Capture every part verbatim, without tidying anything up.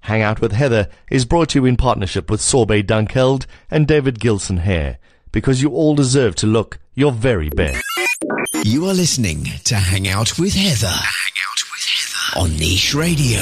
Hang Out with Heather is brought to you in partnership with Sorbet Dunkeld and David Gilson Hair, because you all deserve to look your very best. You are listening to Hang Out with Heather. Hang Out with Heather on Niche Radio.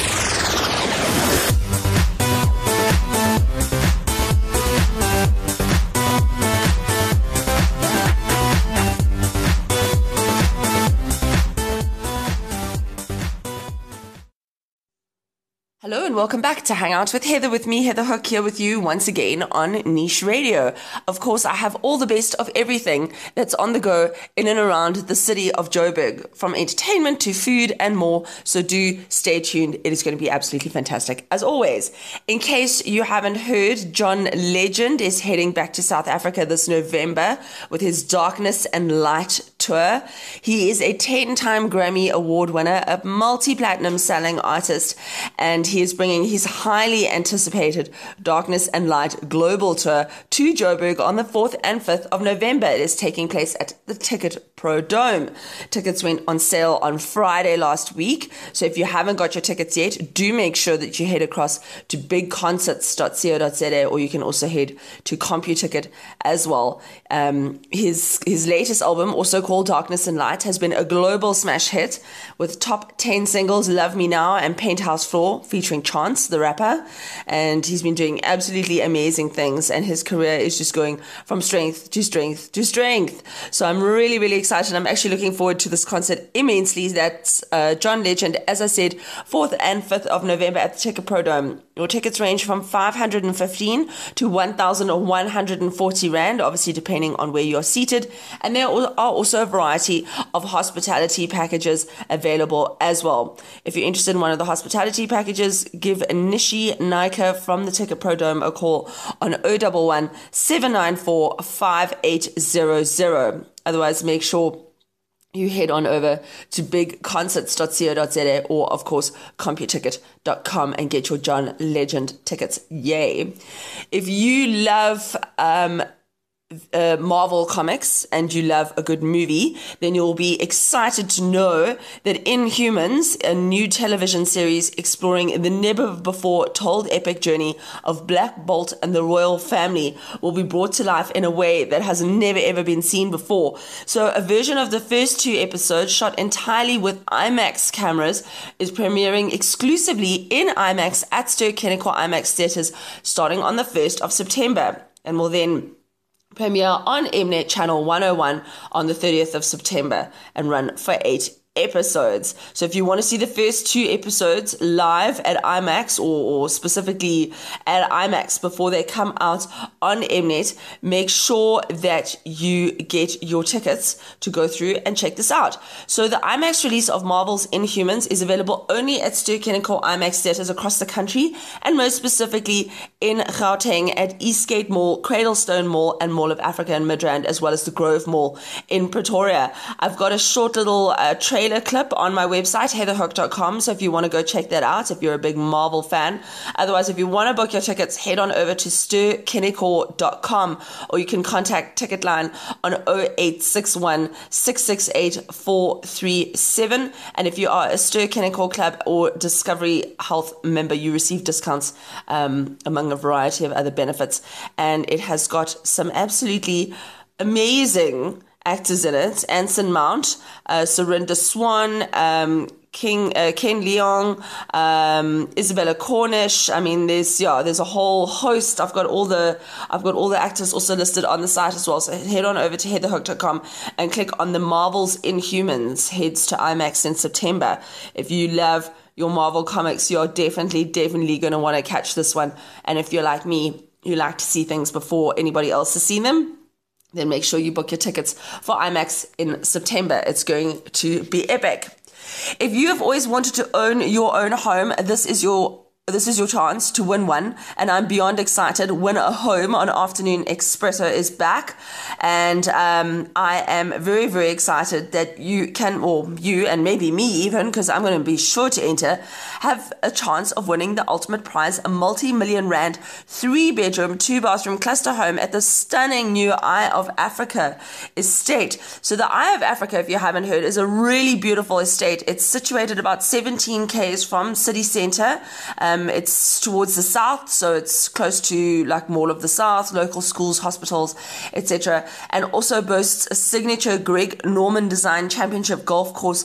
Hello and welcome back to Hang Out with Heather, with me, Heather Hook, here with you once again on Niche Radio. Of course, I have all the best of everything that's on the go in and around the city of Joburg, from entertainment to food and more. So do stay tuned. It is going to be absolutely fantastic, as always. In case you haven't heard, John Legend is heading back to South Africa this November with his Darkness and Light tour. He is a ten-time Grammy Award winner, a multi-platinum selling artist, and he is bringing his highly anticipated Darkness and Light global tour to Joburg on the fourth and fifth of November. It is taking place at the Ticket Pro Dome. Tickets went on sale on Friday last week, so if you haven't got your tickets yet, do make sure that you head across to big concerts dot co dot za, or you can also head to CompuTicket as well. Um, his his latest album, also called Darkness and Light, has been a global smash hit with top ten singles Love Me Now and Penthouse Floor, featuring Chance the rapper, and he's been doing absolutely amazing things, and his career is just going from strength to strength to strength. So I'm really, really excited. I'm actually looking forward to this concert immensely. That's uh, John Legend, as I said, fourth and fifth of November at the Ticket Pro Dome. Your tickets range from five hundred fifteen to one thousand one hundred forty rand, obviously depending on where you're seated. And there are also a variety of hospitality packages available as well. If you're interested in one of the hospitality packages, give Nishi Naika from the Ticket Pro Dome a call on zero one one, seven nine four, five eight zero zero. Otherwise, make sure you head on over to big concerts dot co dot za, or of course CompuTicket dot com, and get your John Legend tickets. Yay. If you love um Uh, Marvel comics and you love a good movie, then you'll be excited to know that Inhumans, a new television series exploring the never before told epic journey of Black Bolt and the royal family, will be brought to life in a way that has never ever been seen before. So a version of the first two episodes, shot entirely with IMAX cameras, is premiering exclusively in IMAX at Ster-Kinekor IMAX theaters starting on the first of September, and will then premiere on Mnet Channel one oh one on the thirtieth of September and run for eight episodes. So if you want to see the first two episodes live at IMAX, or, or specifically at IMAX before they come out on Mnet, make sure that you get your tickets to go through and check this out. So the IMAX release of Marvel's Inhumans is available only at Ster-Kinekor IMAX theaters across the country, and most specifically in Gauteng at Eastgate Mall, Cradlestone Mall, and Mall of Africa in Midrand, as well as the Grove Mall in Pretoria. I've got a short little uh, trailer clip on my website, heather hook dot com, so if you want to go check that out, if you're a big Marvel fan. Otherwise, if you want to book your tickets, head on over to ster kinekor dot com, or you can contact Ticketline on zero eight six one, six six eight, four three seven. And if you are a Ster-Kinekor Club or Discovery Health member, you receive discounts um, among a variety of other benefits. And it has got some absolutely amazing actors in it: Anson Mount, uh, Surinder Swan, um, King uh, Ken Leong, um, Isabella Cornish. I mean, there's yeah, there's a whole host. I've got all the I've got all the actors also listed on the site as well. So head on over to heather hook dot com and click on the Marvel's Inhumans. Heads to IMAX in September. If you love your Marvel comics, you're definitely definitely going to want to catch this one. And if you're like me, you like to see things before anybody else has seen them, then make sure you book your tickets for IMAX in September. It's going to be epic. If you have always wanted to own your own home, this is your This is your chance to win one, and I'm beyond excited. Win a Home on Afternoon Espresso is back, and um, I am very, very excited that you can, or you and maybe me even, because I'm going to be sure to enter, have a chance of winning the ultimate prize, a multi-million rand, three-bedroom, two-bathroom cluster home at the stunning new Eye of Africa estate. So the Eye of Africa, if you haven't heard, is a really beautiful estate. It's situated about seventeen kays from city centre. Um, Um, it's towards the south, so it's close to like Mall of the South, local schools, hospitals, et cetera. And also boasts a signature Greg Norman Design Championship golf course.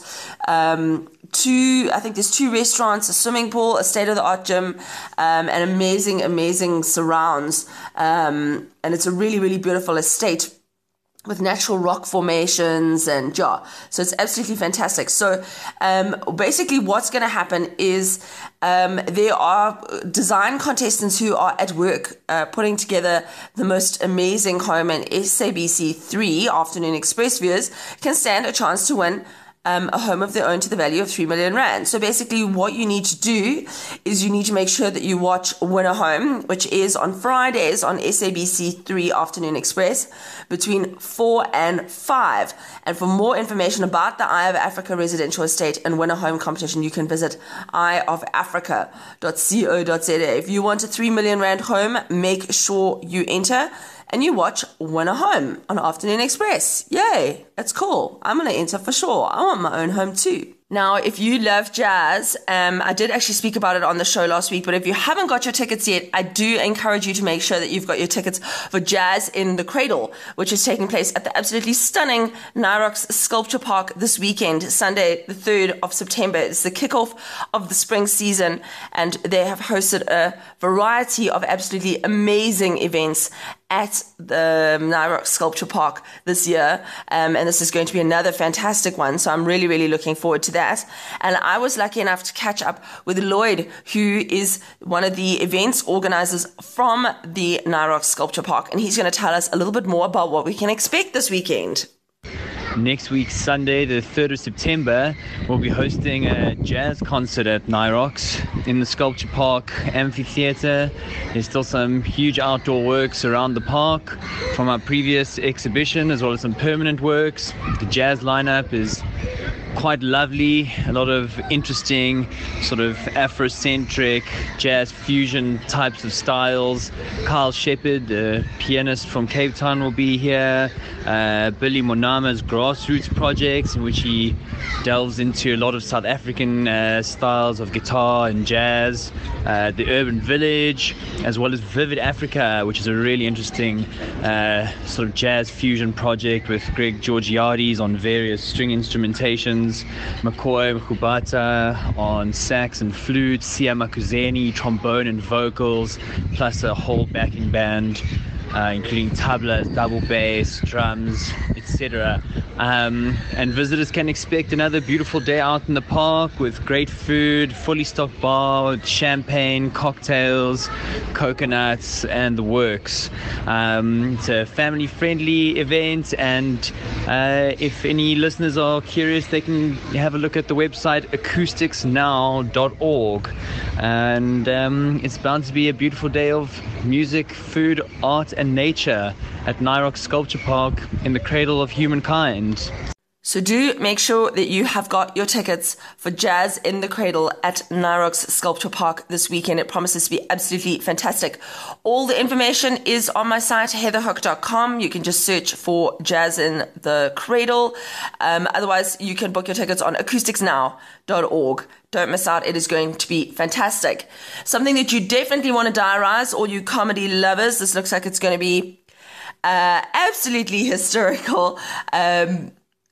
Um, two, I think there's two restaurants, a swimming pool, a state-of-the-art gym, um, and amazing, amazing surrounds. Um, and it's a really, really beautiful estate with natural rock formations and yeah, so it's absolutely fantastic. So um, basically what's going to happen is um, there are design contestants who are at work uh, putting together the most amazing home, and S A B C three Afternoon Express viewers can stand a chance to win Um, a home of their own to the value of three million rand. So basically what you need to do is you need to make sure that you watch Win a Home, which is on Fridays on S A B C three Afternoon Express between four and five. And for more information about the Eye of Africa residential estate and Win a Home competition, you can visit eye of africa dot co dot za. If you want a three million rand home, make sure you enter and you watch Win a Home on Afternoon Express. Yay, that's cool. I'm going to enter for sure. I want my own home too. Now, if you love jazz, um, I did actually speak about it on the show last week, but if you haven't got your tickets yet, I do encourage you to make sure that you've got your tickets for Jazz in the Cradle, which is taking place at the absolutely stunning Nyrox Sculpture Park this weekend, Sunday, the third of September. It's the kickoff of the spring season, and they have hosted a variety of absolutely amazing events at the Nyrox Sculpture Park this year, um, and this is going to be another fantastic one, so I'm really, really looking forward to that. And I was lucky enough to catch up with Lloyd, who is one of the events organizers from the Nyrox Sculpture Park, and he's going to tell us a little bit more about what we can expect this weekend. Next week, Sunday, the third of September, we'll be hosting a jazz concert at Nyrox in the Sculpture Park Amphitheatre. There's still some huge outdoor works around the park from our previous exhibition, as well as some permanent works. The jazz lineup is quite lovely, a lot of interesting sort of Afrocentric jazz fusion types of styles. Kyle Shepherd, the pianist from Cape Town, will be here. Uh, Billy Monama's Grassroots projects, in which he delves into a lot of South African uh, styles of guitar and jazz. Uh, the Urban Village, as well as Vivid Africa, which is a really interesting uh, sort of jazz fusion project with Greg Georgiades on various string instrumentations. McCoy Mkhubata on sax and flute, Sia Makuzeni trombone and vocals, plus a whole backing band, uh, including tablas, double bass, drums, et cetera. Um, and visitors can expect another beautiful day out in the park with great food, fully stocked bar, with champagne, cocktails, coconuts, and the works. Um, it's a family-friendly event, and uh, if any listeners are curious, they can have a look at the website acoustics now dot org. And um, it's bound to be a beautiful day of music, food, art, and nature at Nyrox Sculpture Park in the cradle of humankind. So do make sure that you have got your tickets for Jazz in the Cradle at Nyrox Sculpture Park this weekend. It promises to be absolutely fantastic. All the information is on my site, heather hook dot com. You can just search for Jazz in the Cradle. Um, otherwise, you can book your tickets on acoustics now dot org. Don't miss out. It is going to be fantastic. Something that you definitely want to diarize, all you comedy lovers. This looks like it's going to be uh, absolutely hysterical. Um,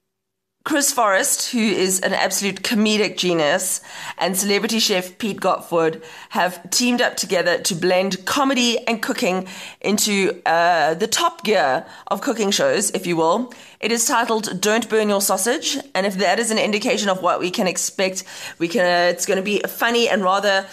Chris Forrest, who is an absolute comedic genius, and celebrity chef Pete Gotford have teamed up together to blend comedy and cooking into uh, the top gear of cooking shows, if you will. It is titled Don't Burn Your Sausage, and if that is an indication of what we can expect, we can. Uh, it's going to be a funny and rather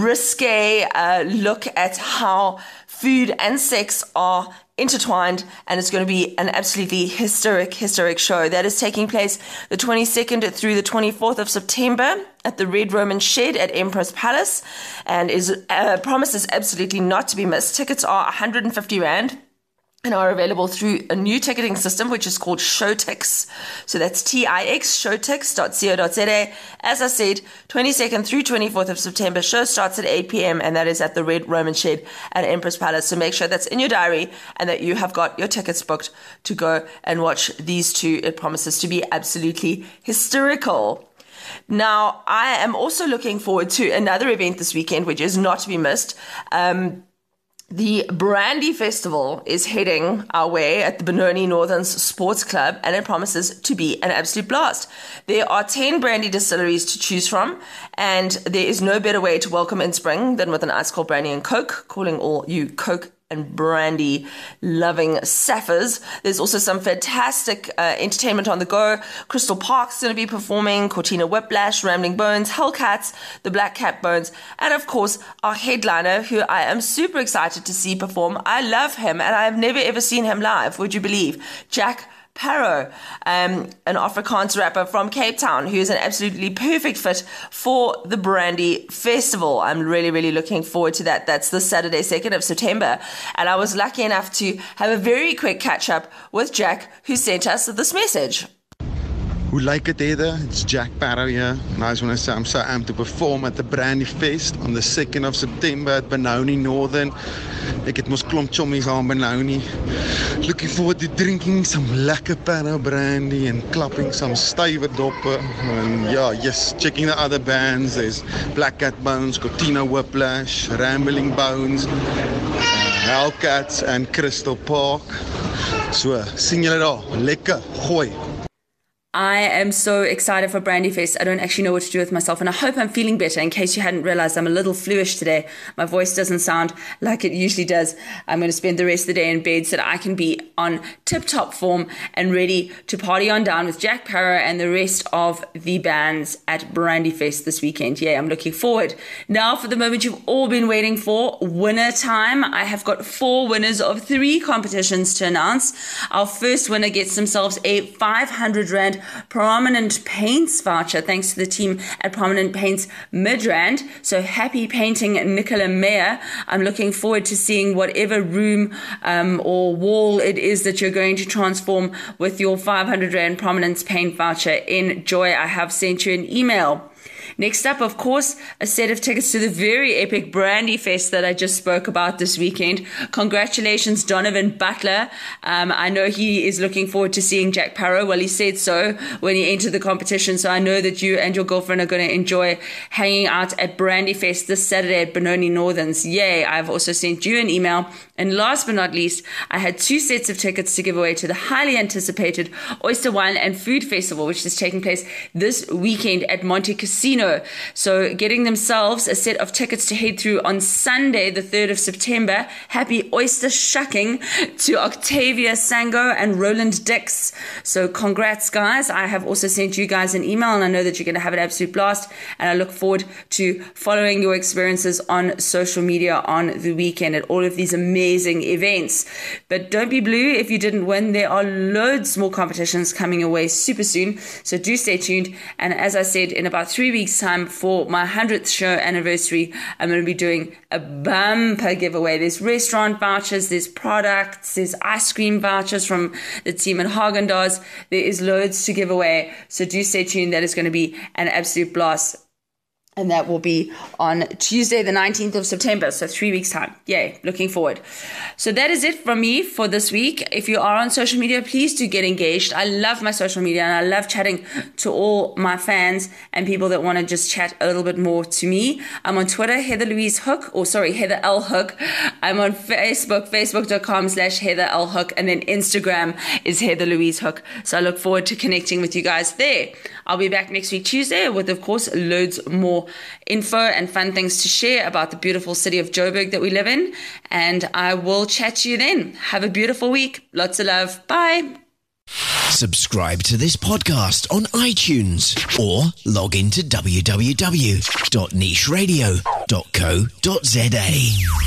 risque uh, look at how food and sex are intertwined, and it's going to be an absolutely historic, historic show that is taking place the twenty-second through the twenty-fourth of September at the Red Roman Shed at Empress Palace, and is uh, promises absolutely not to be missed. Tickets are one hundred fifty rand. And are available through a new ticketing system, which is called Showtix. So that's T I X, showtix dot co dot za. As I said, twenty-second through twenty-fourth of September, show starts at eight p.m. and that is at the Red Roman Shed at Empress Palace. So make sure that's in your diary and that you have got your tickets booked to go and watch these two. It promises to be absolutely hysterical. Now, I am also looking forward to another event this weekend, which is not to be missed. Um, The Brandy Festival is heading our way at the Benoni Northerns Sports Club, and it promises to be an absolute blast. There are ten brandy distilleries to choose from, and there is no better way to welcome in spring than with an ice-cold brandy and Coke, calling all you Coke and brandy loving sappers. There's also some fantastic uh, entertainment on the go. Crystal Park's going to be performing, Cortina Whiplash, Rambling Bones, Hellcats, the Black Cat Bones, and of course our headliner, who I am super excited to see perform. I love him and I have never ever seen him live, would you believe? Jack Parow, um, an Afrikaans rapper from Cape Town, who is an absolutely perfect fit for the Brandy Festival. I'm really, really looking forward to that. That's the Saturday, second of September. And I was lucky enough to have a very quick catch up with Jack, who sent us this message. Hoe lyk het, Heather? It's Jack Parow here. And I just want to say I'm so amped to perform at the Brandy Fest on the second of September at Benoni Northern. Ek het mos klomp chommies aan Benoni. Looking forward to drinking some lekker Parow brandy and clapping some stywe doppe. And yeah, yes, checking the other bands. There's Black Cat Bones, Cortina Whiplash, Rambling Bones, uh, Hellcats and Crystal Park. So, sien julle daar. Lekker, gooi. I am so excited for Brandy Fest. I don't actually know what to do with myself, and I hope I'm feeling better. In case you hadn't realized, I'm a little fluish today. My voice doesn't sound like it usually does. I'm going to spend the rest of the day in bed so that I can be on tip-top form and ready to party on down with Jack Parow and the rest of the bands at Brandy Fest this weekend. Yeah, I'm looking forward. Now for the moment you've all been waiting for, winner time. I have got four winners of three competitions to announce. Our first winner gets themselves a five hundred rand Prominent Paints voucher, thanks to the team at Prominent Paints Midrand. So happy painting, Nicola Meyer. I'm looking forward to seeing whatever room um, or wall it is that you're going to transform with your five hundred rand Prominence Paint voucher. Enjoy. I have sent you an email. Next up, of course, a set of tickets to the very epic Brandy Fest that I just spoke about this weekend. Congratulations, Donovan Butler. Um, I know he is looking forward to seeing Jack Parow. Well, he said so when he entered the competition. So I know that you and your girlfriend are going to enjoy hanging out at Brandy Fest this Saturday at Benoni Northerns. Yay. I've also sent you an email. And last but not least, I had two sets of tickets to give away to the highly anticipated Oyster Wine and Food Festival, which is taking place this weekend at Monte Casino. So getting themselves a set of tickets to head through on Sunday, the third of September. Happy oyster shucking to Octavia Sango and Roland Dix. So congrats, guys. I have also sent you guys an email, and I know that you're going to have an absolute blast, and I look forward to following your experiences on social media on the weekend at all of these amazing events. But don't be blue if you didn't win. There are loads more competitions coming away super soon, so do stay tuned. And as I said, in about three weeks time for my hundredth show anniversary, I'm going to be doing a bumper giveaway. There's restaurant vouchers, there's products, there's ice cream vouchers from the team at Haagen-Dazs. There is loads to give away, so do stay tuned. That is going to be an absolute blast. And that will be on Tuesday, the nineteenth of September. So three weeks time. Yay. Looking forward. So that is it from me for this week. If you are on social media, please do get engaged. I love my social media and I love chatting to all my fans and people that want to just chat a little bit more to me. I'm on Twitter, Heather Louise Hook, or sorry, Heather L Hook. I'm on Facebook, facebook.com slash Heather L Hook. And then Instagram is Heather Louise Hook. So I look forward to connecting with you guys there. I'll be back next week, Tuesday, with, of course, loads more info and fun things to share about the beautiful city of Joburg that we live in. And I will chat to you then. Have a beautiful week. Lots of love. Bye. Subscribe to this podcast on iTunes or log into w w w dot niche radio dot co dot z a.